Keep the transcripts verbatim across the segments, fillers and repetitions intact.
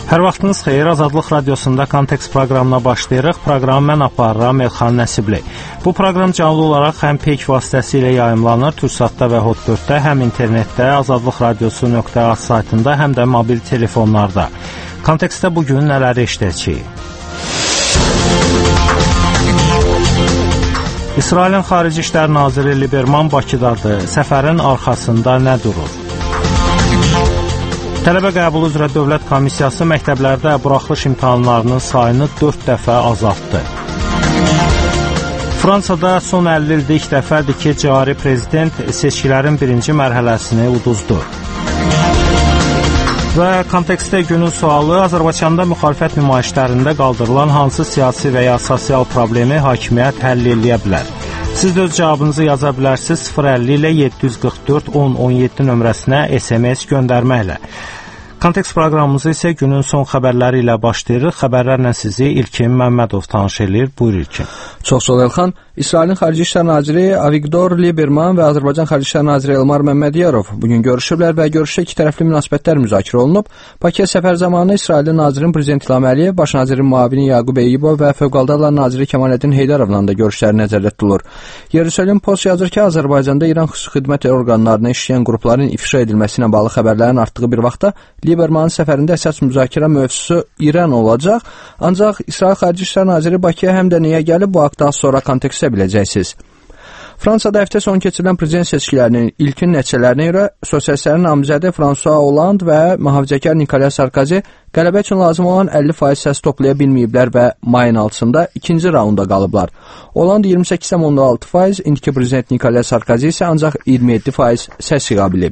Hər vaxtınız xeyir, Azadlıq Radiosunda Kontekst proqramına başlayırıq. Proqramı mən aparıram Elxan Nəsibli. Bu proqram canlı olaraq həm Peyk vasitəsilə yayımlanır, Türksatda və Hot dörddə, həm internetdə, azadlıq radiosu nöqtə az saytında, həm də mobil telefonlarda. Kontekstdə bugün nələri eşidəcəyik? İsrailin Xarici İşlər Naziri Liberman Bakıdadır. Səfərin arxasında nə durur? Tələbə qəbulu üzrə Dövlət Komissiyası məktəblərdə buraxılış imtahanlarının sayını dörd dəfə azaltdı. Fransada son əlli ildə ilk dəfədir ki, cari prezident seçkilərin birinci mərhələsini uduzdu. Və kontekstdə günün sualı, Azərbaycanda müxalifət nümayişlərində qaldırılan hansı siyasi və ya sosial problemi hakimiyyət həll eləyə bilər? Siz də öz cavabınızı yaza bilərsiniz sıfır əlli ilə yeddi yüz qırx dörd on on yeddi nömrəsinə S M S göndərməklə. Kontekst proqramımızı isə günün son xəbərləri ilə başlayırıq. Xəbərlərlə sizi İlkin Məmmədov tanış edir. Buyur İlkin. Çox sağ ol Elxan. İsrailin Xarici İşlər Naziri Avigdor Liberman və Azərbaycan Xarici İşlər Naziri Elmar Məmmədiyarov bugün görüşüblər və görüşdə ikitərəfli münasibətlər müzakirə olunub. Bakıya səfər zamanı İsrailin nazirin Prezident İlham Əliyev, Baş nazirin müavini Yaqub Eyyubov və Fövqəladə Hallar naziri Kemaləddin Heydarovla da görüşləri nəzərdə tutulur. Yerusəlim Post yazır ki, Azərbaycanda İran xüsusi xidmət orqanlarına işləyən qrupların ifşa edilməsi ilə bağlı xəbərlərin artdığı bir vaxtda Libermanın səfərində əsas müzakirə mövzusu İran olacaq. Ancaq İsrail Xarici İşlər Naziri Bakıya həm də niyə gəlib, bu haqda sonra kontekstə biləcəksiniz. Fransada həftə sonu keçirilən prezident seçkilərinin ilkin nəticələrinə görə sosialistlərin namizədi François Hollande və mühafizəkar Nicolas Sarkozy qələbə üçün lazım olan əlli faiz səs toplaya bilməyiblər və mayın altısında ikinci raunda qalıblar. Hollande iyirmi səkkiz tam on altı faiz, indiki prezident Nicolas Sarkozy isə ancaq iyirmi yeddi faiz səs yığa bilib.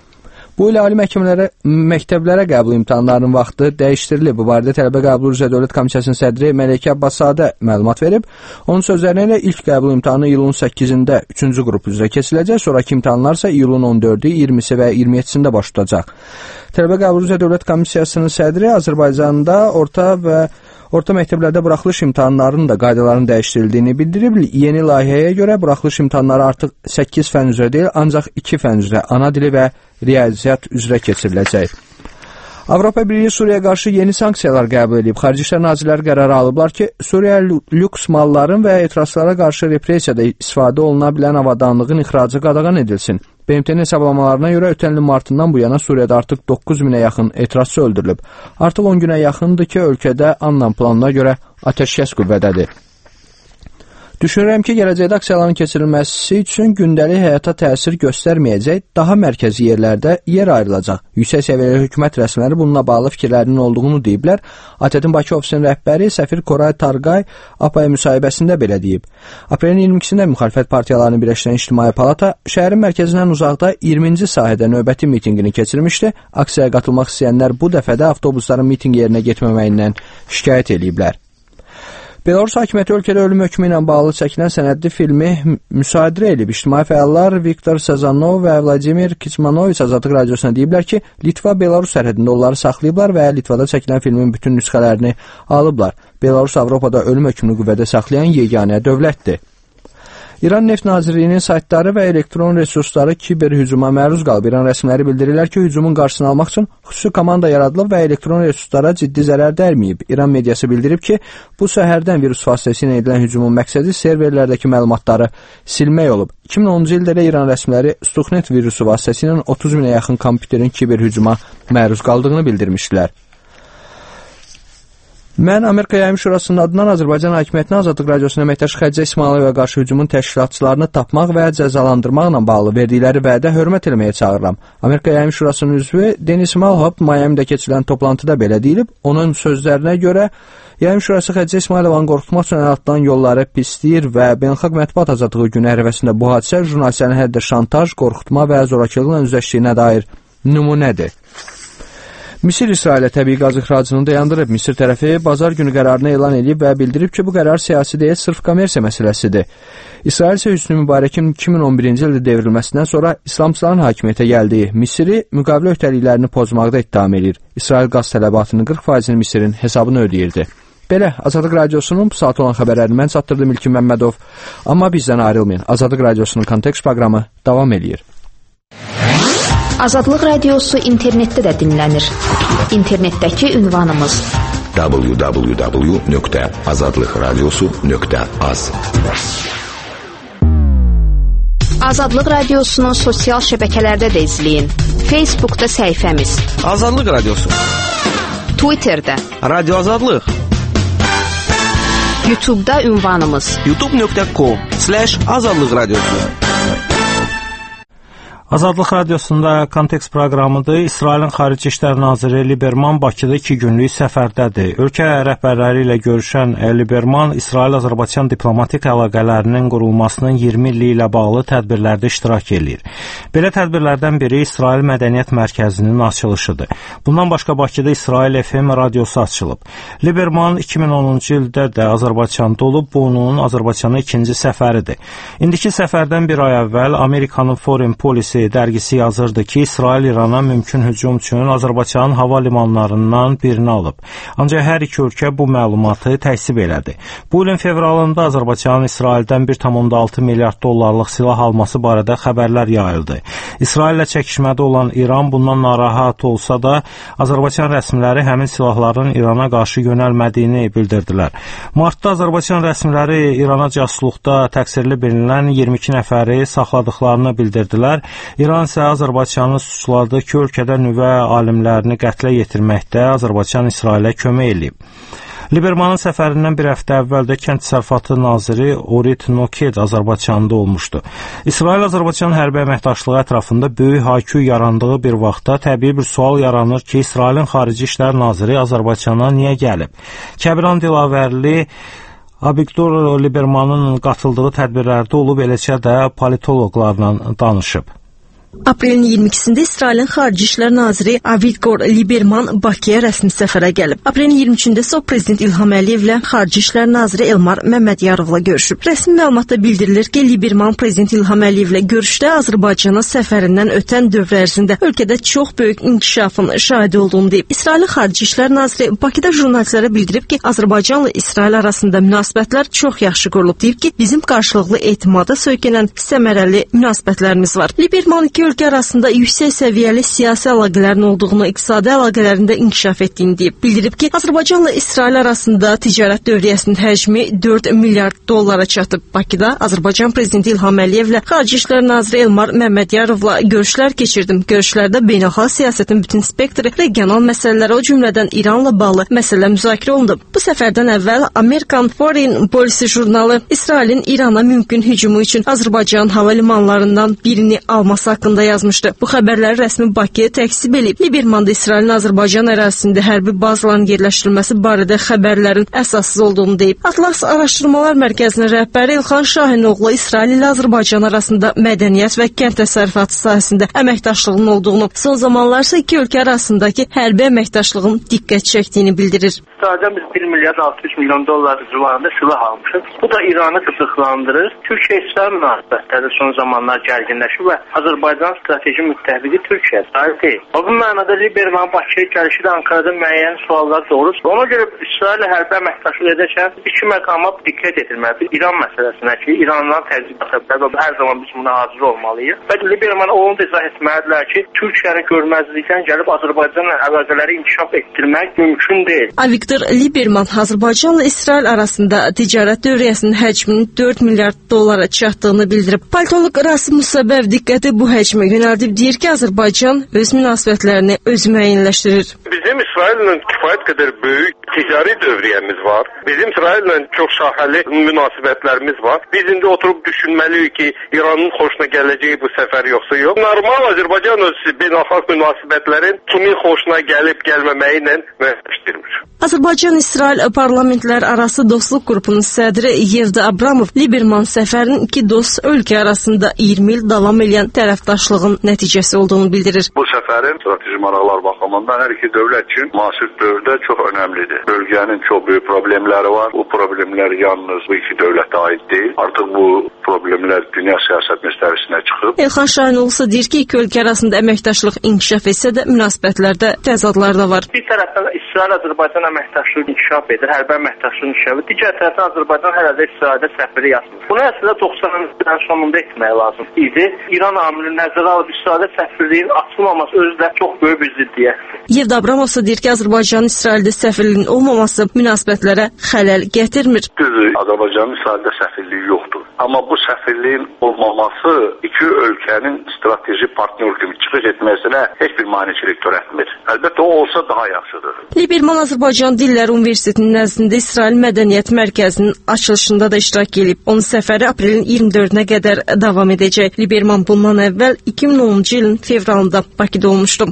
Bu ilə ali məhkəmələrə, məktəblərə qəbul imtahanlarının vaxtı dəyişdirilib. Bu barədə Tələbə Qəbulu üzrə Dövlət Komissiyasının sədri Məleykə Abbaszadə məlumat verib. Onun sözlərinə ilə ilk qəbul imtahanı iyulun səkkizində üçüncü qrup üzrə keçiriləcək, sonraki imtahanlar isə iyulun on dördü, iyirmisi və iyirmi yeddisində baş tutacaq. Tələbə Qəbulu üzrə Dövlət Komissiyasının sədri Azərbaycanda orta və Orta məktəblərdə buraxılış imtahanlarının da qaydalarının dəyişdirildiyini bildirib. Yeni layihəyə görə buraxılış imtahanları artıq səkkiz fən üzrə deyil, ancaq iki fən üzrə, ana dili və riyaziyyat üzrə keçiriləcək. Avropa Birliyi Suriyaya qarşı yeni sanksiyalar qəbul edib. Xarici İşlər Nazirləri qərarı alıblar ki, Suriya lüks malların və etirazlara qarşı repressiyada istifadə oluna bilən avadanlığın ixracı qadağan edilsin. B M T-nin hesablamalarına görə ötən ilin martından bu yana Suriyada artıq doqquz minə yaxın etirazçı öldürülüb. Artıq on günə yaxındır ki, ölkədə anlam planına görə atəşkəs qüvvədədir. Düşünürəm ki, gələcəkdə aksiyaların keçirilməsi üçün gündəlik həyata təsir göstərməyəcək, daha mərkəzi yerlərdə yer ayrılacaq. Yüksək səviyyəli hökumət rəsmiləri bununla bağlı fikirlərinin olduğunu deyiblər. A T Ə-in Bakı ofisinin rəhbəri Səfir Koray Tarqay A P A müsahibəsində belə deyib. Aprelin iyirmi ikisində müxalifət partiyalarını birləşdirən İctimai Palata şəhərin mərkəzindən uzaqda iyirminci sahədə növbəti mitinqini keçirmişdi. Aksiyaya qatılmaq istəyənlər bu dəfə də avtobusların mitinq yerinə getməməyindən şikayət ediblər. Belarus hakimiyyəti ölkədə ölüm hökmü ilə bağlı çəkilən sənədli filmi müsadirə edib. İctimai fəallar Viktor Sazanov və Vladimir Kiçmanoviç Azadlıq Radiosuna deyiblər ki, Litva Belarus sərhədində onları saxlayıblar və Litvada çəkilən filmin bütün nüsxələrini alıblar. Belarus Avropada ölüm hökmünü qüvvədə saxlayan yeganə dövlətdir. İran Neft Nazirliyinin saytları və elektron resursları kiber hücuma məruz qalıb. İran rəsmiləri bildirirlər ki, hücumun qarşısını almaq üçün xüsusi komanda yaradılıb və elektron resurslara ciddi zərər dəyməyib. İran mediası bildirib ki, bu səhərdən virus vasitəsilə edilən hücumun məqsədi serverlərdəki məlumatları silmək olub. iki min onuncu ildə də İran rəsmiləri Stuxnet virusu vasitəsilə otuz minə yaxın kompüterin kiber hücuma məruz qaldığını bildirmişdilər. Mən Amerika Yayım Şurasının adından Azərbaycan hakimiyyətinə Azadlıq Radiosuna əməkdaşı Xədicə İsmayılovaya qarşı hücumun təşkilatçılarını tapmaq və cəzalandırmaqla bağlı verdikləri vədə hörmət eləməyə çağırıram. Amerika Yayım Şurasının üzvü Denis Malhop Miami'də keçirilən toplantıda belə deyilib. Onun sözlərinə görə Yayım Şurası Xədicə İsmayılovanı qorxutmaq üçün atılan yolları pisləyir və Beynəlxalq Mətbuat Azadlığı günü ərəfəsində bu hadisə jurnalistlərin həddə şantaj, qorxutma və zorakılıqla üzləşdiyinə dair nümunədir. Misir İsrailə təbii qaz ixracını dayandırıb. Misir tərəfi bazar günü qərarını elan edib və bildirib ki, bu qərar siyasi deyil, sırf kommersiya məsələsidir. İsrail isə Hüsnü Mübarəkin iki min on birinci ildə devrilməsindən sonra İslamçıların hakimiyyətə gəldiyi Misiri müqavilə öhdəliklərini pozmaqda ittiham edir. İsrail qaz tələbatının qırx faizini Misirin hesabını ödəyirdi. Belə, Azadlıq Radiosunun bu saat olan xəbərlərini mən çatdırdım İlkin Məmmədov. Amma bizdən ayrılmayın. Azadlıq Radiosunun Kontekst proqramı davam edir. Azadlıq Radiosu internetdə də dinlənir. İnternetdəki ünvanımız w w w nöqtə azadlıq radiosu nöqtə az. Azadlıq Radiosunu sosial şəbəkələrdə də izləyin. Facebookda səhifəmiz Azadlıq Radiosu, Twitterdə Radio Azadlıq, YouTube'da ünvanımız youtube nöqtə com slash azadlıq radiosu. Azadlıq Radiosunda Kontekst proqramıdır. İsrailin Xarici İşlər Naziri Liberman Bakıda iki günlük səfərdədir. Ölkə rəhbərləri ilə görüşən Liberman, İsrail-Azərbaycan diplomatik əlaqələrinin qurulmasının iyirmi illiyi ilə bağlı tədbirlərdə iştirak edir. Belə tədbirlərdən biri İsrail Mədəniyyət Mərkəzinin açılışıdır. Bundan başqa Bakıda İsrail F M radiosu açılıb. Liberman iki min onuncu ildə də Azərbaycanda olub, bu onun Azərbaycana ikinci səfəridir. İndiki səfərdən bir ay əvvəl Amerikanın Foreign Policy dərgisi yazırdı ki, İsrail İrana mümkün hücum üçün Azərbaycanın hava limanlarından birini alıb. Ancaq hər iki ölkə bu məlumatı təksib elədi. Bu ilin fevralında Azərbaycanın İsraildən bir tam onda altı milyard dollarlıq silah alması barədə xəbərlər yayıldı. İsraillə çəkişmədə olan İran bundan narahat olsa da, Azərbaycan rəsmiləri həmin silahların İrana qarşı yönəlmədiyini bildirdilər. Martda Azərbaycan rəsmiləri İrana casusluqda təqsirli bilinən iyirmi iki nəfəri saxladıqlarını bildirdilər. İran isə Azərbaycanı suçladı ki, ölkədə nüvə alimlərini qətlə yetirməkdə Azərbaycan İsrailə kömək edib. Libermanın səfərindən bir həftə əvvəl də Kənd Təsərrüfatı naziri Orit Noked Azərbaycanda olmuşdu. İsrail-Azərbaycan hərbi əməkdaşlığı ətrafında böyük hay-küy yarandığı bir vaxtda təbii bir sual yaranır ki, İsrailin Xarici İşlər Naziri Azərbaycana niyə gəlib? Kəbiran Dilavərli Avigdor Libermanın qatıldığı tədbirlərdə olub, eləcə də politoloqlarla danışıb. Aprelin iyirmi ikisində İsrailin Xarici İşlər Naziri Avigdor Liberman Bakıya rəsmi səfərə gəlib. Aprelin iyirmi üçündə isə Prezident İlham Əliyevlə Xarici İşlər Naziri Elmar Məmmədiyarovla görüşüb. Rəsmi məlumatda bildirilir ki, Liberman Prezident İlham Əliyevlə görüşdə Azərbaycana səfərindən ötən dövr ərzində ölkədə çox böyük inkişafın şahidi olduğunu deyib. İsrailin Xarici İşlər Naziri Bakıda jurnalistlərə bildirib ki, Azərbaycanla İsrail arasında münasibətlər çox yaxşı qurulub. Deyib ki, bizim qarşılıqlı etimada söykənən səmərəli münasibətlərimiz var. Liberman iki ölkə arasında yüksək səviyyəli siyasi əlaqələrin olduğunu, iqtisadi əlaqələrində inkişaf etdiyini deyib. Bildirib ki, Azərbaycanla İsrail arasında ticarət dövriyyəsinin həcmi dörd milyard dollara çatıb. Bakıda Azərbaycan Prezidenti İlham Əliyevlə Xarici İşlər Naziri Elmar Məmmədiyarovla görüşlər keçirdim. Görüşlərdə beynəlxalq siyasətin bütün spektri, regional məsələlərə, o cümlədən İranla bağlı məsələ müzakirə olundu. Bu səfərdən əvvəl Amerikan Foreign Policy jurnalı İsrailin İrana mümkün hücumu üçün Azərbaycan hava limanlarından birini alması haqqında yazmışdı. Bu xəbərləri rəsmi Bakıya təksib edib. Liberman da İsrailin Azərbaycan ərazisində hərbi bazaların yerləşdirilməsi barədə xəbərlərin əsassız olduğunu deyib. Atlas Araşdırmalar Mərkəzinin rəhbəri İlxan Şahinoğlu İsrail ilə Azərbaycan arasında mədəniyyət və kənd təsərrüfatı sahəsində əməkdaşlığın olduğunu, son zamanlar isə iki ölkə arasındakı hərbi əməkdaşlığın diqqət çəkdiyini bildirir. İsraildən biz bir milyard altı yüz milyon dollar civarında silah almışıq. Bu da İranı qıcıqlandırır. Türkiyə-İsrail münasibətləri son zamanlar gərginləşib və Azərbaycan strateji müttəfiqi Türkiyə sahib deyil. Bu mənada Liberman Bakıya gəlişi də Ankarada müəyyən suallar doğurur. Ona görə İsraillə hərbi əməkdaşlıq edərkən iki məqama diqqət edilməlidir. İran məsələsinə ki, İrandan təzyiq atıb və hər zaman biz buna hazır olmalıyıq. Və Liberman onu da izah etməlidirlər ki, Türkiyəni görməzlikdən gəlib Azərbaycanla əlaqələri inkişaf etdirmək mümkün deyil. Avigdor Liberman Azərbaycanla İsrail arasında ticarət dövriyyəsinin həcminin dörd milyard dollara çatdığını bildirib. Politoloq Rasim Musabəv diqqəti bu həcmə yönəldib, deyir ki, Azərbaycan öz münasibətlərini özü müəyyənləşdirir. Bizim İsraillə kifayət qədər böyük ticari dövriyyəmiz var. Bizim İsraillə çox şaxəli münasibətlərimiz var. Biz indi oturub düşünməliyik ki, İranın xoşuna gələcəyi bu səfər yoxsa yox. Normal Azərbaycan öz beynəlxalq münasibətlərin kimin xoşuna gəlib gəlməməyi ilə müəyyənləşdirmir. Azərbaycan-İsrail parlamentlər arası dostluq qrupunun sədri Yevda Abramov Liberman səfərinin iki dost ölkə arasında iyirmi il davam edən tərəfdaşlığın nəticəsi olduğunu bildirir. Bu səfərin strateji maraqlar baxımından hər iki dövlət üçün müasir dövrdə çox önəmlidir. Bölgənin çox böyük problemləri var. Bu problemlər yalnız bu iki dövlətə aid deyil. Artıq bu problemlər dünya siyasət müstəvisinə çıxıb. Elxan Şahinoğlu deyir ki, iki ölkə arasında əməkdaşlıq inkişaf etsə də münasibətlərdə təzadlar da var. Bir tərəfdən İsrail-Azərbaycan əməkdaşlığı əməkdaşlıq inkişaf edir, hərbi əməkdaşlıq inkişaf edir. Digər tərəfdən Azərbaycan hələ də İsraildə səfiri yazmır. Bunu əslində doxsanıncı illərin sonunda etmək lazım idi. İran amili nəzərə alıb İsraildə səfirliyin açılmaması özü də çox böyük bir ziddiyyətdir. Yevda Abramov isə deyir ki, Azərbaycanın İsraildə səfirliyinin olmaması münasibətlərə xələl gətirmir. Düzdür, Azərbaycanın İsraildə səfirliyi yoxdur. Amma bu səfirliyin olmaması iki ölkənin strateji partnyor kimi çıxış etməsinə heç bir maneçilik törətmir. Əlbəttə o olsa daha yaxşıdır. Liberman Azərbaycan Dilləri Universitetinin nəzdində İsrail Mədəniyyət Mərkəzinin açılışında da iştirak edib. Onun səfəri aprelin iyirmi dördünə qədər davam edəcək. Liberman bundan əvvəl iki min onuncu ilin fevralında Bakıda olmuşdu.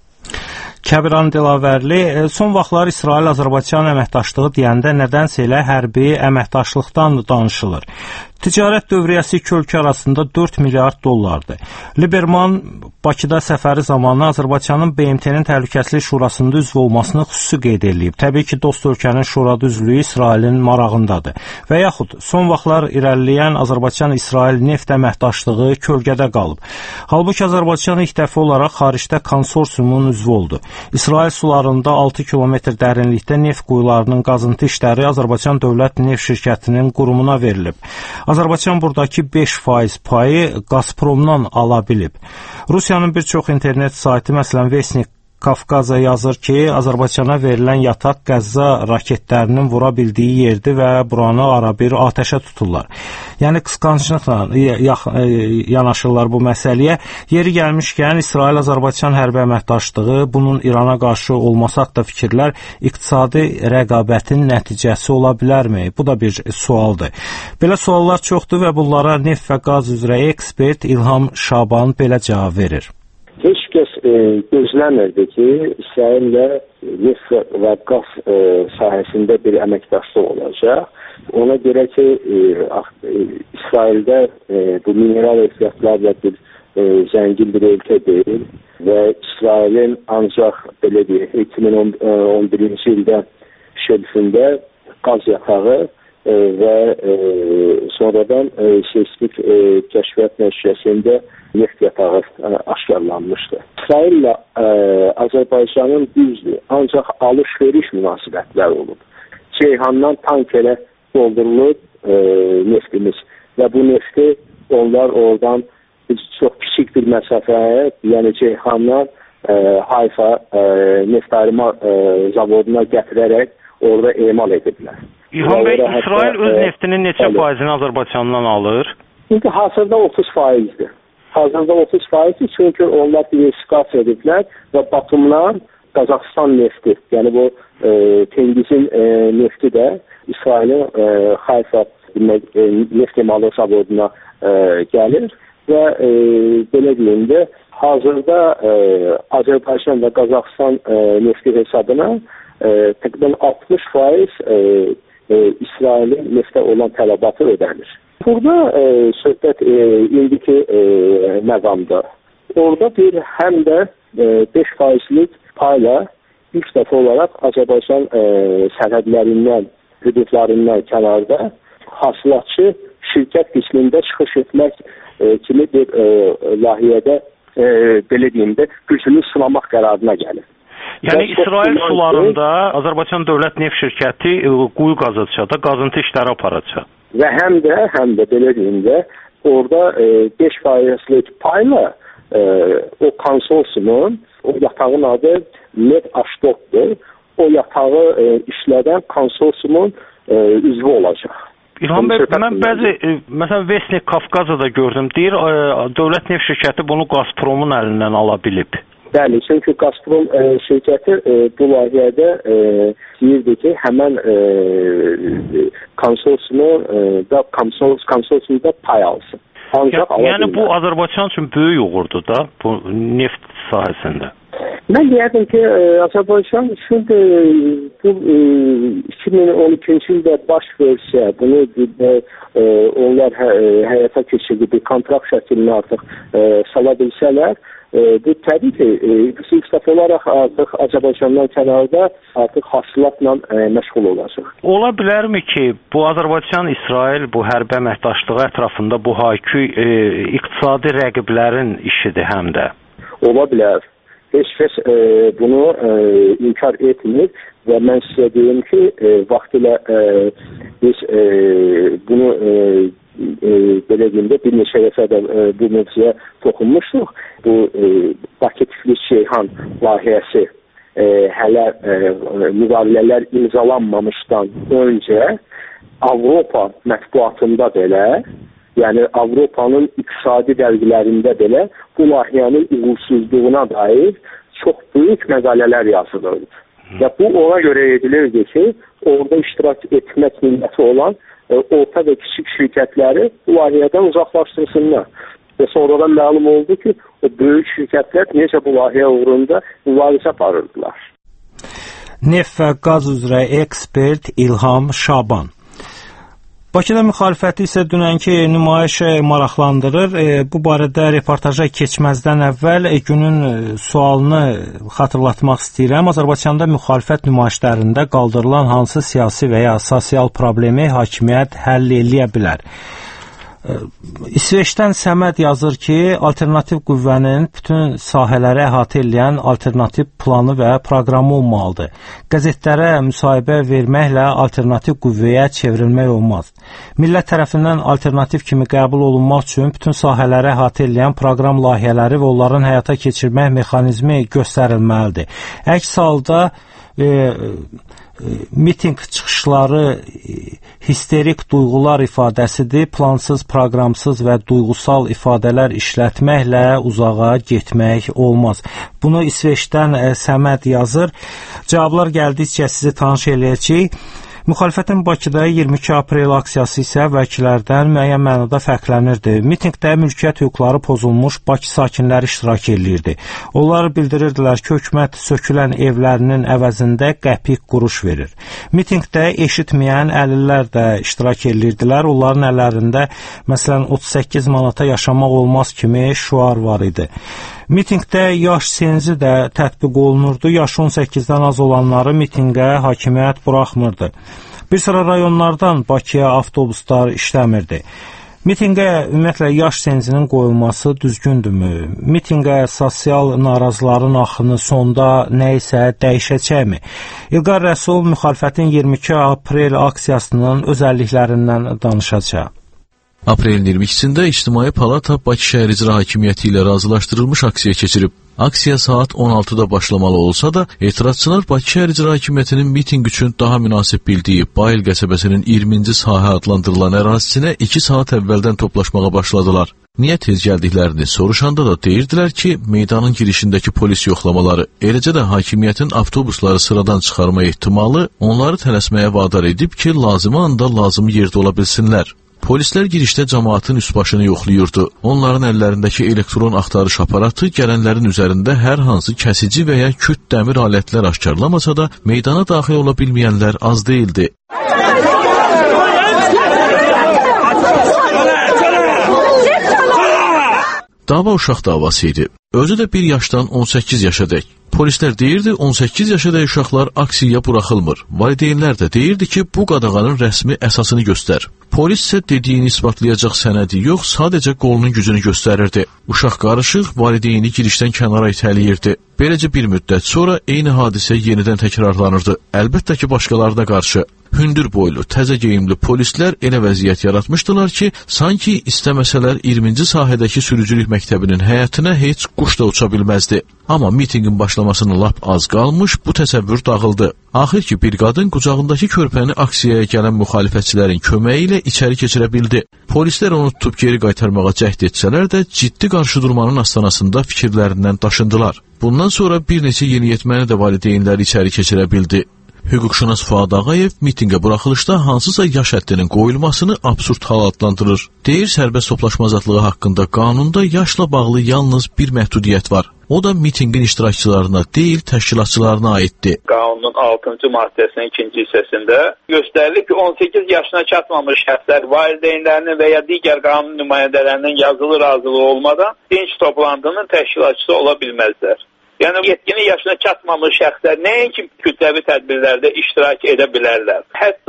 Kəbiran Dilavərli, son vaxtlar İsrail-Azərbaycan əməkdaşlığı deyəndə nədənsə elə hərbi əməkdaşlıqdan danışılır. Ticarət dövriyyəsi iki ölkə arasında dörd milyard dollardır. Liberman Bakıda səfəri zamanı Azərbaycanın B M T-nin Təhlükəsizlik Şurasında üzv olmasını xüsusi qeyd edilib. Təbii ki, dost ölkənin şurada üzvlüyü İsrailin marağındadır. Və yaxud son vaxtlar irəliləyən Azərbaycan-İsrail neft əməkdaşlığı kölgədə qalıb. Halbuki Azərbaycan ilk dəfə olaraq xaricdə konsorsiumun üzvü oldu. İsrail sularında altı kilometr dərinlikdə neft quyularının qazıntı işləri Azərbaycan Dövlət Neft Şirkətinin qurumuna verilib. Azərbaycan buradakı beş faiz payı Gazpromdan ala bilib. Rusiyanın bir çox internet sayti, məsələn Vesnik Kafkaza yazır ki, Azərbaycana verilən yataq Qəzza raketlərinin vura bildiyi yerdir və buranı arabir atəşə tuturlar. Yəni qısqanclıqla yanaşırlar bu məsələyə. Yeri gəlmişkən İsrail-Azərbaycan hərbi əməkdaşlığı, bunun İrana qarşı olmasaq da fikirlər iqtisadi rəqabətin nəticəsi ola bilərmi? Bu da bir sualdır. Belə suallar çoxdur və bunlara neft və qaz üzrə ekspert İlham Şaban belə cavab verir. Heç kəs e, gözləmirdi ki, İsraillə neft və qaz e, sahəsində bir əməkdaşlıq olacaq. Ona görə ki, e, e, İsraildə e, bu mineral ehtiyatlarla bir e, zəngin bir ölkə deyil və İsrailin ancaq belə deyək, iki min on birinci ildə şərifində qaz yatağı e, və e, sonradan e, seismik e, kəşfiyyat nəticəsində neft yatağı e, aşkarlanmışdı. İsraillə e, Azərbaycanın düzdür, ancaq alış-veriş münasibətləri olub. Ceyhandan tankerə doldurulub e, neftimiz və bu nefti onlar oradan çox kiçik bir məsafəyə, yəni Ceyhandan e, Hayfa e, neft ayırma e, zavoduna gətirərək orada emal ediblər. İlham bəy, İsrail öz neftinin neçə faizini Azərbaycandan alır? Çünki hazırda otuz faizdir. Hazırda otuz faizdir, çünki onlar diversifikasiya ediblər və Batumdan Qazaxıstan nefti, yəni bu e, Tengizin e, nefti də İsrailin e, Hayfa e, neft emalı zavoduna e, gəlir və e, belə deyim də hazırda e, Azərbaycan və Qazaxıstan e, nefti hesabına e, təqribən altmış faiz e, e, İsrailin neftə olan tələbatı ödənir. Burada e, söhbət e, indiki e, məqamda. Orada bir həm də e, beş faizlik payla ilk dəfə olaraq Azərbaycan e, sərhədlərindən, hüdudlarından kənarda hasilatçı şirkət qismində çıxış etmək e, kimi bir e, layihədə e, belə deyim də gücünü sınamaq qərarına gəlir. Yəni İsrail sularında Azərbaycan Dövlət Neft Şirkəti quyu qazıcaq da qazıntı işləri aparacaq. Və həm də, həm də belə deyim də orada e, beş faizlik payla e, o konsorsiumun, o yatağın adı Med Ashdod'dur. O yatağı e, işlədən konsorsiumun e, üzvü olacaq. İlham bəy, mən bəzi, e, məsələn Vesnik Kafkazada gördüm, deyir e, Dövlət Neft Şirkəti bunu Gazpromun əlindən ala bilib. Bəli, çünki Gazprom e, şirkəti e, bu layihədə e, deyirdi ki, həmən e, konsorsiumu e, da konsorsiumda pay alsın. Ancaq ya, yəni bu Azərbaycan üçün böyük uğurdur da bu neft sahəsində. Mən deyərdim ki, e, Azərbaycan üçün de, bu e, iki min on ikinci ildə baş versə, bunu e, onlar hə, həyata keçirdi, bir kontrakt şəklində artıq e, sala bilsələr, E, bu təbii ki, e, ilk dəfə olaraq artıq Azərbaycandan kənarda artıq hasilatla e, məşğul olacaq. Ola bilərmi ki, bu Azərbaycan-İsrail bu hərbi əməkdaşlığı ətrafında bu haykü e, iqtisadi rəqiblərin işidir həm də? Ola bilər. heç kəs e, bunu e, inkar etmir və mən sizə deyim ki, e, vaxtilə e, biz e, bunu e, e, belə deyim də bir neçə dəfə də e, bu mövzuya toxunmuşduq. Bu e, Bakı Tiflis-Ceyhan layihəsi e, hələ e, müqavilələr imzalanmamışdan öncə Avropa mətbuatında belə, yəni Avropanın iqtisadi dərgilərində belə bu layihənin uğursuzluğuna dair çox böyük məqalələr yazılırdı. Və bu ona görə edilirdi ki, orada iştirak etmək niyyəti olan e, orta və kiçik şirkətləri bu layihədən uzaqlaşdırsınlar. Və sonradan məlum oldu ki, o böyük şirkətlər necə bu layihə uğrunda mübarizə aparırdılar. Neft və qaz üzrə ekspert İlham Şaban. Bakıda müxalifəti isə dünənki nümayiş maraqlandırır. E, bu barədə reportaja keçməzdən əvvəl e, günün sualını xatırlatmaq istəyirəm. Azərbaycanda müxalifət nümayişlərində qaldırılan hansı siyasi və ya sosial problemi hakimiyyət həll edə bilər? İsveçdən Səməd yazır ki, alternativ qüvvənin bütün sahələri əhatə edən alternativ planı və proqramı olmalıdır. Qəzetlərə müsahibə verməklə alternativ qüvvəyə çevrilmək olmaz. Millət tərəfindən alternativ kimi qəbul olunmaq üçün bütün sahələri əhatə edən proqram layihələri və onların həyata keçirmək mexanizmi göstərilməlidir. Əks halda e, miting çıxışları histerik duyğular ifadəsidir, plansız, proqramsız və duyğusal ifadələr işlətməklə uzağa getmək olmaz. Bunu İsveçdən Səməd yazır. Cavablar gəldikcə sizi tanış eləyəcək. Müxalifətin Bakıda iyirmi iki aprel aksiyası isə vəkillərdən müəyyən mənada fərqlənirdi. Mitinqdə mülkiyyət hüquqları pozulmuş Bakı sakinləri iştirak edirdi. Onlar bildirirdilər ki, hökumət sökülən evlərinin əvəzində qəpik quruş verir. Mitinqdə eşitməyən əlillər də iştirak edirdilər. Onların əllərində məsələn otuz səkkiz manata yaşamaq olmaz kimi şüar var idi. Mitinqdə yaş senzi də tətbiq olunurdu. Yaşı on səkkizdən az olanları mitinqə hakimiyyət buraxmırdı. Bir sıra rayonlardan Bakıya avtobuslar işləmirdi. Mitinqə ümumiyyətlə yaş senzinin qoyulması düzgündürmü? Mitinqə sosial narazıların axını sonda nə isə dəyişəcəkmi? İlqar Rəsul müxalifətin iyirmi iki aprel aksiyasının özəlliklərindən danışacaq. Aprelin iyirmi ikisində İctimai Palata Bakı Şəhər İcra Hakimiyyəti ilə razılaşdırılmış aksiya keçirib. Aksiya saat on altıda başlamalı olsa da, etirazçılar Bakı Şəhər İcra Hakimiyyətinin miting üçün daha münasib bildiyi Bayıl qəsəbəsinin iyirminci sahə adlandırılan ərazisinə iki saat əvvəldən toplaşmağa başladılar. Niyə tez gəldiklərini soruşanda da deyirdilər ki, meydanın girişindəki polis yoxlamaları, eləcə də hakimiyyətin avtobusları sıradan çıxarma ehtimalı onları tələsməyə vadar edib ki, lazımı anda lazımı yerdə ola bilsinlər. Polislər girişdə cəmaatın üst-başını yoxlayırdı. Onların əllərindəki elektron axtarış aparatı gələnlərin üzərində hər hansı kəsici və ya küt dəmir alətlər aşkarlamasa da, meydana daxil ola bilməyənlər az deyildi. Dava uşaq davası idi. Özü də bir yaşdan on səkkiz yaşa dək. Polislər deyirdi, on səkkiz yaşa dək uşaqlar aksiyaya buraxılmır. Valideynlər də deyirdi ki, bu qadağanın rəsmi əsasını göstər. Polis isə dediyini isbatlayacaq sənədi yox, sadəcə qolunun gücünü göstərirdi. Uşaq qarışıq, valideyni girişdən kənara itələyirdi. Beləcə bir müddət sonra eyni hadisə yenidən təkrarlanırdı. Əlbəttə ki, başqalarına qarşı. Hündür boylu, təzə geyimli polislər elə vəziyyət yaratmışdılar ki, sanki istəməsələr iyirminci sahədəki sürücülük məktəbinin həyətinə heç quş da uça bilməzdi. Amma mitingin başlamasına lap az qalmış, bu təsəvvür dağıldı. Axır ki, bir qadın qucağındakı körpəni aksiyaya gələn müxalifətçilərin köməyi ilə içəri keçirə bildi. Polislər onu tutub geri qaytarmağa cəhd etsələr də ciddi qarşıdurmanın astanasında fikirlərindən daşındılar. Bundan sonra bir neçə yeniyetməni də valideynləri içəri keçirə bildi. Hüquqşünas Fuad Ağayev mitingə buraxılışda hansısa yaş həddinin qoyulmasını absurd hal adlandırır. Deyir, sərbəst toplaşma azadlığı haqqında qanunda yaşla bağlı yalnız bir məhdudiyyət var. O da mitingin iştirakçılarına deyil, təşkilatçılarına aiddir. Qanunun altıncı maddəsinin ikinci hissəsində göstərilir ki, on səkkiz yaşına çatmamış şəxslər valideynlərinin və ya digər qanun nümayəndələrinin yazılı razılığı olmadan dinc toplantının təşkilatçısı ola bilməzlər. Yəni, yetkinlik yaşına çatmamış şəxslər nəinki kütləvi tədbirlərdə iştirak edə bilərlər. Hətta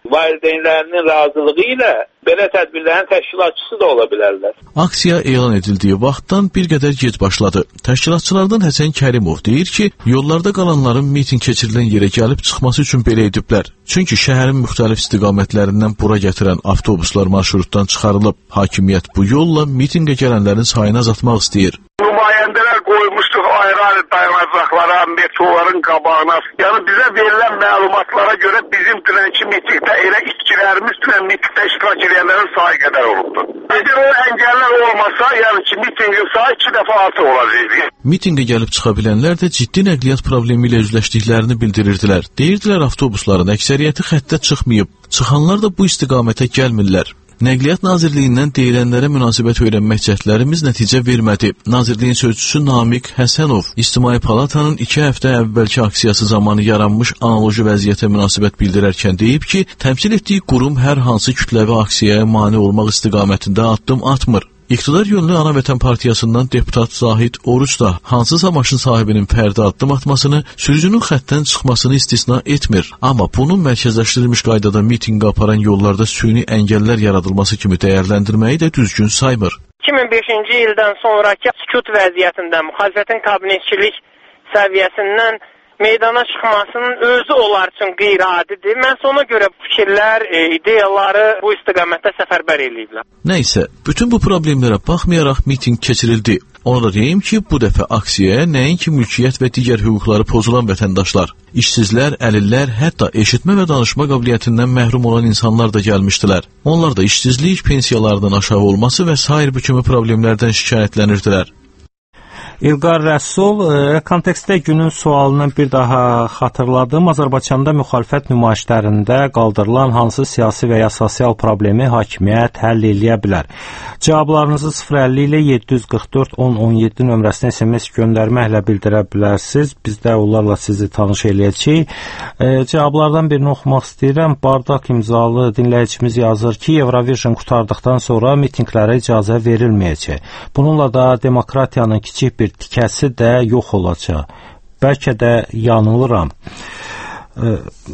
valideynlərinin razılığı ilə belə tədbirlərin təşkilatçısı da ola bilərlər. Aksiya elan edildiyi vaxtdan bir qədər gec başladı. Təşkilatçılardan Həsən Kərimov deyir ki, yollarda qalanların miting keçirilən yerə gəlib çıxması üçün belə ediblər. Çünki şəhərin müxtəlif istiqamətlərindən bura gətirən avtobuslar marşrutdan çıxarılıb. Hakimiyyət bu yolla mitinqə gələnlərin sayını azaltmaq istəyir. Nümayəndələr qoymuşduq ayrı-ayrı dayanacaqlara, metroların qabağına. Yəni bizə verilən məlumatlara görə bizim dünənki mitingdə elə işçilərimiz dünən mitingdə iştirak edənlərin sayı qədər olubdur. Əgər o əngəllər olmasa, yəni ki, mitingin sayı iki dəfə artıq olacaqdı. Mitingə gəlib çıxa bilənlər də ciddi nəqliyyat problemi ilə üzləşdiklərini bildirirdilər. Deyirdilər avtobusların əksəriyyəti xəttə çıxmayıb. Çıxanlar da bu istiqamətə gəlmirlər. Nəqliyyat Nazirliyindən deyilənlərə münasibət öyrənmək cəhdlərimiz nəticə vermədi. Nazirliyin sözçüsü Namiq Həsənov İctimai Palatanın iki həftə əvvəlki aksiyası zamanı yaranmış analoji vəziyyətə münasibət bildirərkən deyib ki, təmsil etdiyi qurum hər hansı kütləvi aksiyaya mane olmaq istiqamətində addım atmır. İqtidar yönlü Ana Vətən Partiyasından deputat Zahid Oruç da hansısa maşın sahibinin fərdi addım atmasını, sürücünün xəttdən çıxmasını istisna etmir. Amma bunun mərkəzləşdirilmiş qaydada mitinqə aparan yollarda süni əngəllər yaradılması kimi dəyərləndirməyi də düzgün saymır. iki min beşinci ildən sonraki sükut vəziyyətindən, müxalifətin kabinetçilik səviyyəsindən meydana çıxmasının özü onlar üçün qeyri-adidir. Mən ona görə fikirlər, e, ideyaları bu istiqamətdə səfərbər eləyiblər. Nəysə, bütün bu problemlərə baxmayaraq miting keçirildi. Ona da deyim ki, bu dəfə aksiyaya nəinki mülkiyyət və digər hüquqları pozulan vətəndaşlar, işsizlər, əlillər, hətta eşitmə və danışma qabiliyyətindən məhrum olan insanlar da gəlmişdilər. Onlar da işsizlik, pensiyalardan aşağı olması və sair bu kimi problemlərdən şikayətlənirdilər. İlqar Rəsul, e, kontekstdə günün sualını bir daha xatırladım. Azərbaycanda müxalifət nümayişlərində qaldırılan hansı siyasi və ya sosial problemi hakimiyyət həll eləyə bilər? Cavablarınızı sıfır əlli ilə yeddi yüz qırx dörd on on yeddi nömrəsinə S M S göndərməklə bildirə bilərsiniz. Biz də onlarla sizi tanış eləyəcəyik. E, cavablardan birini oxumaq istəyirəm. Bardaq imzalı dinləyicimiz yazır ki, Eurovision qurtardıqdan sonra mitinqlərə icazə verilməyəcək. Bununla da demokratiyanın kiçik bir tikəsi də yox olacaq. Bəlkə də yanılıram. E,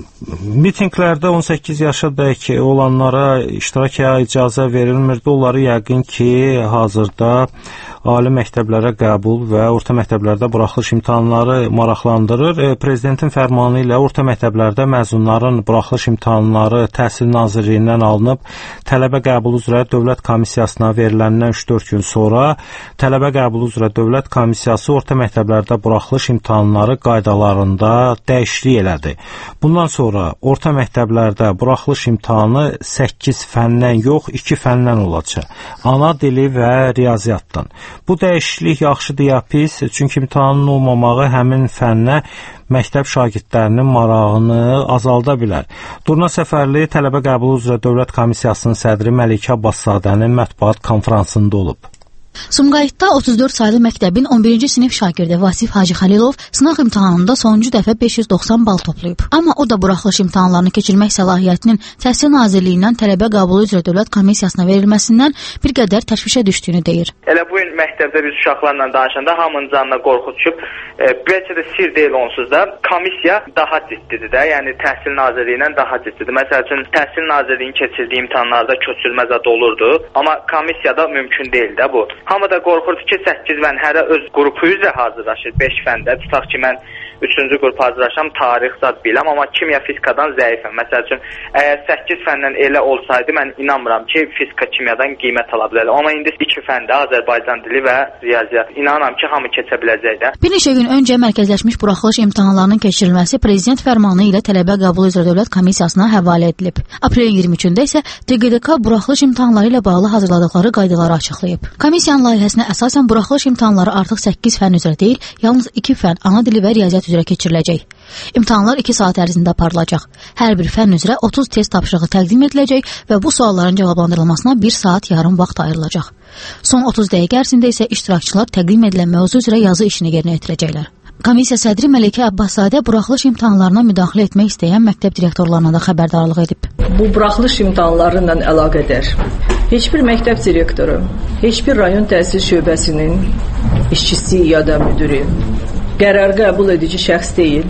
mitinqlərdə on səkkiz yaşadək olanlara iştiraka icazə verilmirdi. Onları yəqin ki, hazırda ali məktəblərə qəbul və orta məktəblərdə buraxılış imtahanları maraqlandırır. E, Prezidentin fərmanı ilə orta məktəblərdə məzunların buraxılış imtahanları Təhsil Nazirliyindən alınıb, tələbə qəbulu üzrə Dövlət Komissiyasına veriləndən üç dörd gün sonra tələbə qəbulu üzrə Dövlət Komissiyası orta məktəblərdə buraxılış imtahanları qaydalarında dəyişiklik elədi. Bundan sonra orta məktəblərdə buraxılış imtahanı səkkiz fəndən yox, iki fəndən olacaq. Ana dili və riyaziyyatdan. Bu dəyişiklik yaxşıdır ya pis, çünki imtahanın olmamağı həmin fənnə məktəb şagirdlərinin marağını azalda bilər. Durna Səfərli tələbə qəbulu üzrə Dövlət Komissiyasının sədri Məlikə Abbaszadənin mətbuat konfransında olub. Sumqayıtda otuz dörd saylı məktəbin on birinci sinif şagirdi Vasif Hacıxəlilov sınaq imtahanında sonuncu dəfə beş yüz doxsan bal toplayıb. Amma o da buraxılış imtahanlarını keçirmək səlahiyyətinin Təhsil Nazirliyindən tələbə qəbulu üzrə Dövlət Komissiyasına verilməsindən bir qədər təşvişə düşdüyünü deyir. Elə bu il məktəbdə biz uşaqlarla danışanda hamının canına qorxu düşüb, e, bəlkə də sir deyil onsuz da, komissiya daha ciddidir də, yəni Təhsil Nazirliyindən daha ciddidir. Məsəl üçün Təhsil Nazirliyinin keçirdiyi imtahanlarda köçürülmə zad olurdu, amma komissiyada mümkün deyil də bu. Hamı da qorxurdu ki, səkkiz fən hərə öz qrupu üzrə hazırlaşır, beş fəndə. Tutaq ki, mən üçüncü qrup hazırlaşam, tarix zad biləm, amma kimya, fizikadan zəifəm. Məsəl üçün, əgər səkkiz fəndən elə olsaydı, mən inanmıram ki, fizika, kimyadan qiymət ala bilər. Amma indi iki fəndə, Azərbaycan dili və riyaziyyat. İnanıram ki, hamı keçə biləcək də. Bir neçə gün öncə mərkəzləşmiş buraxılış imtahanlarının keçirilməsi Prezident fərmanı ilə tələbə qəbulu üzrə Dövlət Komissiyasına həvalə edilib. Aprelin iyirmi üçündə isə D Q D K buraxılış imtahanları ilə bağlı hazırladıqları qaydaları açıqlayıb. Komissiyanın layihəsinə əsasən buraxılış imtahanları artıq səkkiz fən üzrə deyil, yalnız iki fən, ana dili və riyaziyyat üzrə keçiriləcək. İmtahanlar iki saat ərzində aparılacaq. Hər bir fən üzrə otuz test tapşırığı təqdim ediləcək və bu sualların cavablandırılmasına bir saat yarım vaxt ayrılacaq. Son otuz dəqiqə ərzində isə iştirakçılar təqdim edilən mövzu üzrə yazı işini yerinə yetirəcəklər. Komissiya sədri Məlikə Abbaszadə buraxılış imtahanlarına müdaxilə etmək istəyən məktəb direktorlarına da xəbərdarlıq edib. Bu buraxılış imtahanları ilə əlaqədar heç bir məktəb direktoru, heç bir rayon təhsil şöbəsinin işçisi ya da müdürü qərar qəbul edici şəxs deyil.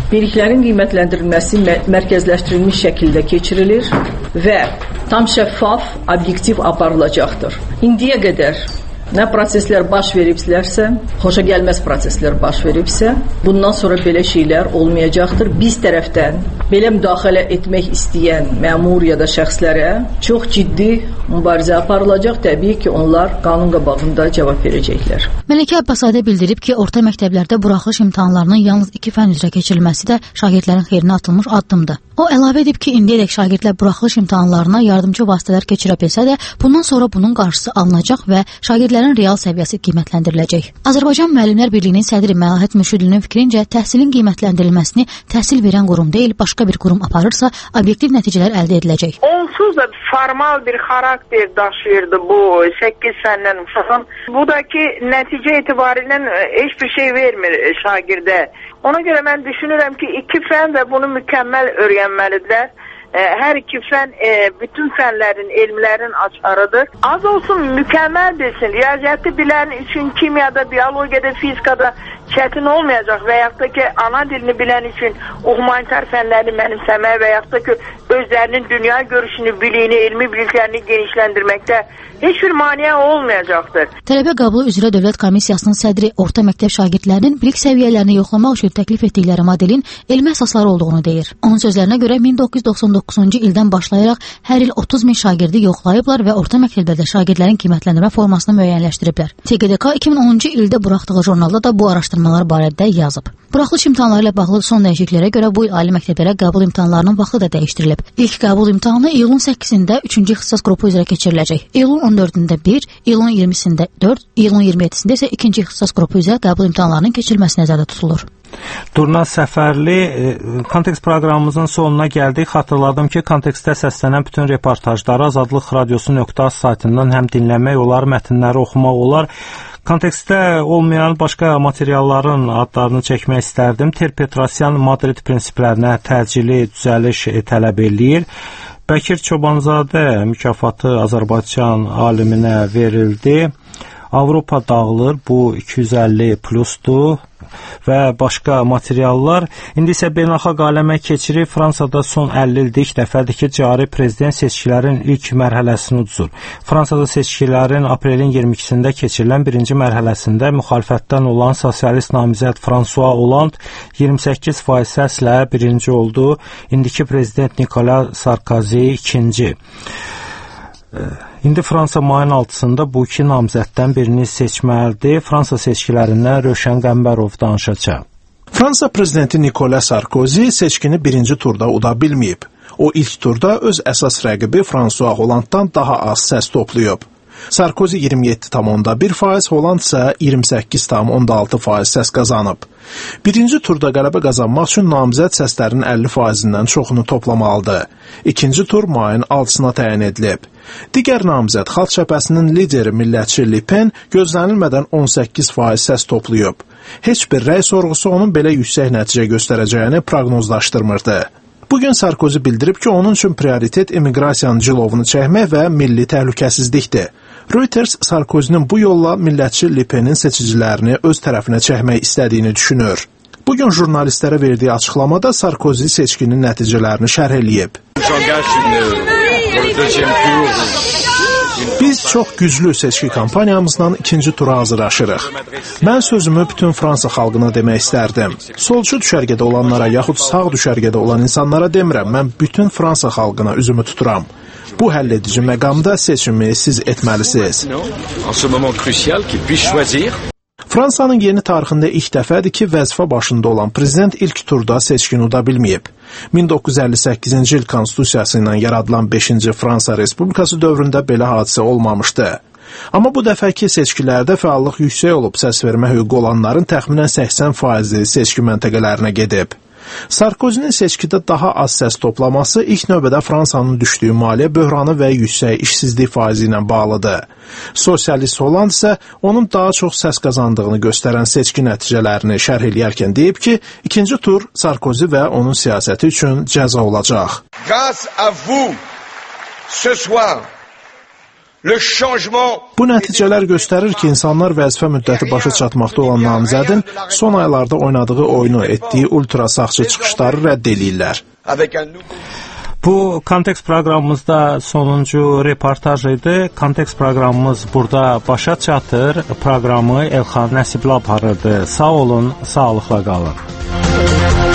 birliklərin qiymətləndirilməsi mərkəzləşdirilmiş şəkildə keçirilir və tam şəffaf, obyektiv aparılacaqdır. İndiyə qədər nə proseslər baş veriblərsə, xoşa gəlməz proseslər baş veribsə, bundan sonra belə şeylər olmayacaqdır. Biz tərəfdən belə müdaxilə etmək istəyən məmur ya da şəxslərə çox ciddi mübarizə aparılacaq. Təbii ki, onlar qanun qabağında cavab verəcəklər. Məlikə Abbaszadə bildirib ki, orta məktəblərdə buraxılış imtahanlarının yalnız iki fənn üzrə keçirilməsi də şagirdlərin xeyrinə atılmış addımdır. O əlavə edib ki, indiyədək şagirdlər buraxılış imtahanlarına yardımcı vasitələr keçirə bilsə də, bundan sonra bunun qarşısı alınacaq və şagirdlərin real səviyyəsi qiymətləndiriləcək. Azərbaycan Müəllimlər Birliyinin sədri Məlahət Mürşidlinin fikrincə, təhsilin qiymətləndirilməsini təhsil verən qurum deyil, başqa bir qurum aparırsa, obyektiv nəticələr əldə ediləcək. Onsuz da formal bir xarakter daşıyırdı bu səkkiz fəndən uşağın. Bu da ki, nəticə etibarilə heç bir şey vermir şagirdə. Ona görə mən düşünürəm ki, iki fən və bunu mükəmməl öyrənməlidirlər. Hər iki fən e, bütün fənlərin, elmlərin açarıdır. Az olsun mükəmməl bilsin. Riyaziyyatı bilən üçün kimyada, biologiyada, fizikada çətin olmayacaq və yaxud da ki, ana dilini bilən üçün humanitar fənlərini mənimsəmək və yaxud da ki, özlərinin dünya görüşünü, biliyini, elmi biliklərini genişləndirməkdə heç bir maneə olmayacaqdır. Tələbə qəbulu üzrə Dövlət Komissiyasının sədri orta məktəb şagirdlərinin bilik səviyyələrini yoxlamaq üçün təklif etdikləri modelin elmi əsasları olduğunu deyir. Onun sözlərinə görə min doqquz yüz doxsan doqquzuncu ildən başlayaraq hər il otuz min şagirdi yoxlayıblar və orta məktəblərdə şagirdlərin qiymətləndirmə formasını müəyyənləşdiriblər. T Q D K iki min onuncu ildə buraxdığı jurnalda da bu araşdırmalar barədə yazıb. Buraxılış imtahanları ilə bağlı son dəyişikliklərə görə bu il ali məktəblərə qəbul imtahanlarının vaxtı da dəyişdirilib. İlk qəbul imtahanı iyulun səkkizində üçüncü ixtisas qrupu üzrə keçiriləcək. İyulun on dördündə bir, iyulun iyirmisində dörd, iyulun iyirmi yeddisində isə ikinci ixtisas qrupu üzrə qəbul imtahanlarının keçirilməsi nəzərdə tutulur. Durna Səfərli, Kontekst proqramımızın sonuna gəldik. Xatırladım ki, Kontekstdə səslənən bütün reportajları azadlıq radiosu nöqtə az saytından həm dinləmək olar, mətnləri oxumaq olar. Kontekstdə olmayan başqa materialların adlarını çəkmək istərdim. Ter Petrosyan Madrid prinsiplərinə təcili düzəliş tələb eləyir. Bəkir Çobanzadə mükafatı Azərbaycan aliminə verildi. Avropa dağılır, bu iki yüz əlli plusdur və başqa materiallar. İndi isə beynəlxalq aləmə keçirik. Fransada son əlli ildə ilk dəfədir ki, cari prezident seçkilərin ilk mərhələsini uduzur. Fransada seçkilərin aprelin iyirmi ikisində keçirilən birinci mərhələsində müxalifətdən olan sosialist namizəd François Hollande iyirmi səkkiz faiz səslə birinci oldu. İndiki prezident Nicolas Sarkozy ikinci. İndi Fransa mayın altısında bu iki namizəddən birini seçməlidir. Fransa seçkilərindən Rövşən Qəmbərov danışacaq. Fransa prezidenti Nicolas Sarkozy seçkini birinci turda uda bilməyib. O ilk turda öz əsas rəqibi François Hollande'dan daha az səs toplayıb. Sarkozy iyirmi yeddi tam onda bir faiz, Hollande isə iyirmi səkkiz tam onda altı faiz səs qazanıb. Birinci turda qələbə qazanmaq üçün namizəd səslərin əlli faizindən çoxunu toplamalıdır. İkinci tur mayın altısına təyin edilib. Digər namizəd Xalq Cəbhəsinin lideri millətçi Le Pen gözlənilmədən on səkkiz faiz səs toplayıb. Heç bir rəy sorğusu onun belə yüksək nəticə göstərəcəyini proqnozlaşdırmırdı. Bugün Sarkozy bildirib ki, onun üçün prioritet immiqrasiyanın cilovunu çəkmək və milli təhlükəsizlikdir. Reuters Sarkozy'nin bu yolla millətçi Le Penin seçicilərini öz tərəfinə çəkmək istədiyini düşünür. Bugün jurnalistlərə verdiyi açıqlamada Sarkozy seçkinin nəticələrini şərh eləyib. Biz çox güclü seçki kampaniyamızla ikinci tura hazırlaşırıq. Mən sözümü bütün Fransa xalqına demək istərdim. Solçu düşərgədə olanlara yaxud sağ düşərgədə olan insanlara demirəm, mən bütün Fransa xalqına üzümü tuturam. Bu həll edici məqamda seçimi siz etməlisiniz. Fransanın yeni tarixində ilk dəfədir ki, vəzifə başında olan prezident ilk turda seçkini uda bilməyib. min doqquz yüz əlli səkkizinci il konstitusiyası ilə yaradılan beşinci Fransa Respublikası dövründə belə hadisə olmamışdı. Amma bu dəfəki seçkilərdə fəallıq yüksək olub, səs vermə hüququ olanların təxminən səksən faizi seçki məntəqələrinə gedib. Sarkozy'nin seçkidə daha az səs toplaması ilk növbədə Fransanın düşdüyü maliyyə böhranı və yüksək işsizlik faizi ilə bağlıdır. Sosialist Hollande isə onun daha çox səs qazandığını göstərən seçki nəticələrini şərh eləyərkən deyib ki, ikinci tur Sarkozy və onun siyasəti üçün cəza olacaq. Grâce à vous, ce soir, Bu nəticələr göstərir ki, insanlar vəzifə müddəti başa çatmaqda olan namizədin son aylarda oynadığı oyunu, etdiyi ultra sağçı çıxışları rədd eləyirlər. Bu Kontekst proqramımızda sonuncu reportaj idi. Kontekst proqramımız burada başa çatır. Proqramı Elxan Nəsibli aparırdı. Sağ olun, sağlıqla qalın.